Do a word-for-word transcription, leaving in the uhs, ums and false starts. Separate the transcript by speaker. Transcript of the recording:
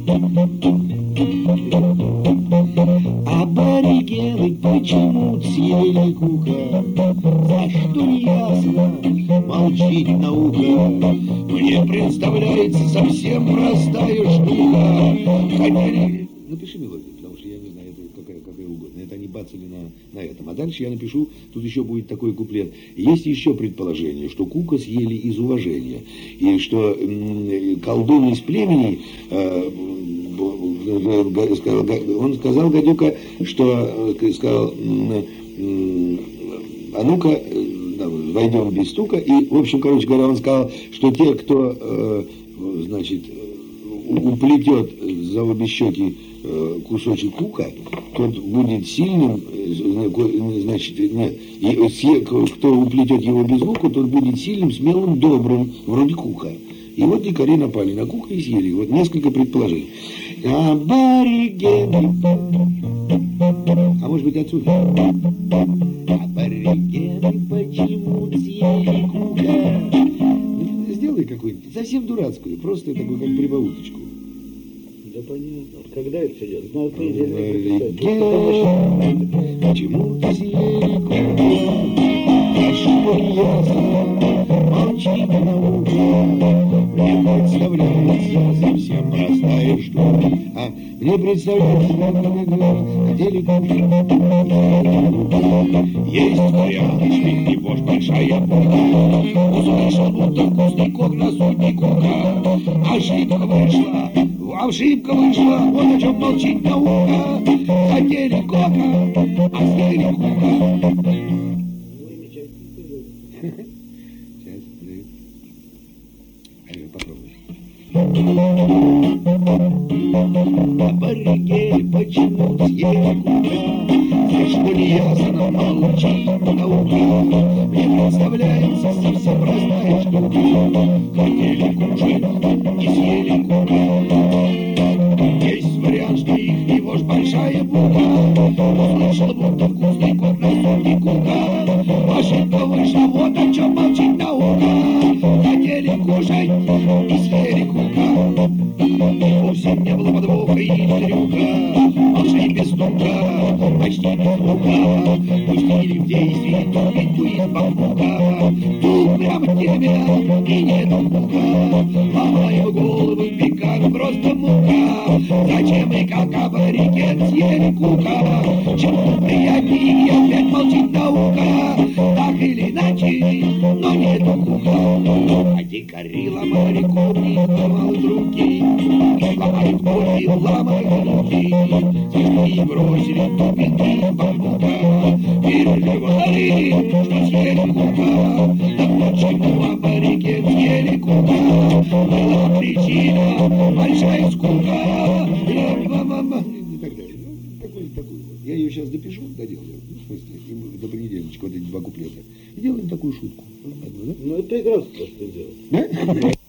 Speaker 1: Аборигены почему съели кука? За что не ясно, молчит наука. Мне представляется совсем простая штука. Хотели... Напиши мелодию, потому что я не знаю, это какая, какая угодно. Это они бацали на, на этом. А дальше я напишу, тут еще будет такой куплет. Есть еще предположение, что кука съели из уважения. И что м, колдун из племени... Э, он сказал, гадюка, что сказал, а ну-ка, войдем без стука. И, в общем, короче говоря, он сказал, что те, кто, значит, уплетет за обе щеки кусочек кука, тот будет сильным, значит, нет, и кто уплетет его без лука, тот будет сильным, смелым, добрым, вроде кука. И вот дикари напали на кука и съели. Вот несколько предположений. Аборигены. А может быть отсюда? Аборигены почему съели кука? Сделай какую-нибудь совсем дурацкую, просто такую как прибауточку.
Speaker 2: Да понятно. Когда это идет? Надо
Speaker 1: Аборигены почему съели кука? Что ясно, молчит наука. Мне представляется совсем простая штука. А мне представляется, хотели кушать. Есть вариант, его ж большая бука. Услышал, будто вкусный кок на сотни кука. Ошибка вышла, ошибка вышла, вот о чем молчит наука. Хотели кока, а съели кука. Сейчас, попробуй. Аборигены почему съели кука? За что не ясно, молчит наука. Мне представляется совсем простая штука. Хотели кушать и съели кука. Есть вариант, что их его ж большая бука. Услышал, будто вкусный кок на сотни кука. Ошибка вышла, вот о чем молчит наука. Хотели кушать и съели кука. И вовсе не было подвоха и трюка. Молчали без стука, почти без звука. Пустили в действие тупеньку из бамбука. Тут прямо тебя и нету мука. Ломаю головы, пекан просто мука. Зачем и как абориген съели кука? Чему приятнее и опять молчит наука. Так или иначе, но нету кука. А дикари ломали копья, ломают руки. Ломают копья, ломают руки. И бросили тупеньки из бамбука. Переживали, что съели кука. Да почему абориген съели кука? Была причина, большая скука. И так далее. Ну, такой, такой вот. Я ее сейчас допишу, доделаю. Ну, в смысле, до понедельничка вот эти два куплета. И делаем такую шутку.
Speaker 2: Ну, это прекрасно, что делать.
Speaker 1: Да?